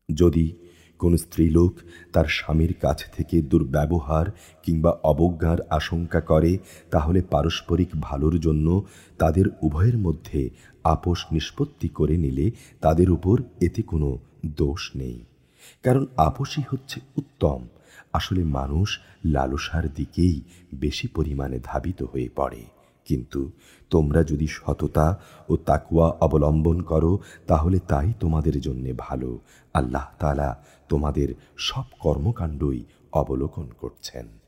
যদি কোন স্ত্রীলোক তার স্বামীর কাছ থেকে দুর্ব্যবহার কিংবা অবজ্ঞার আশঙ্কা করে, তাহলে পারস্পরিক ভালোর জন্য তাদের উভয়ের মধ্যে আপোষ নিষ্পত্তি করে নিলে তাদের উপর এতে কোনো দোষ নেই। কারণ আপোষই হচ্ছে উত্তম। আসলে মানুষ লালসার দিকেই বেশি পরিমাণে ধাবিত হয়ে পড়ে। কিন্তু তোমরা যদি সততা ও তাকওয়া অবলম্বন করো, তাহলে তাই তোমাদের জন্যে ভালো। আল্লাহ তাআলা তোমাদের সব কর্মকাণ্ডই অবলোকন করছেন।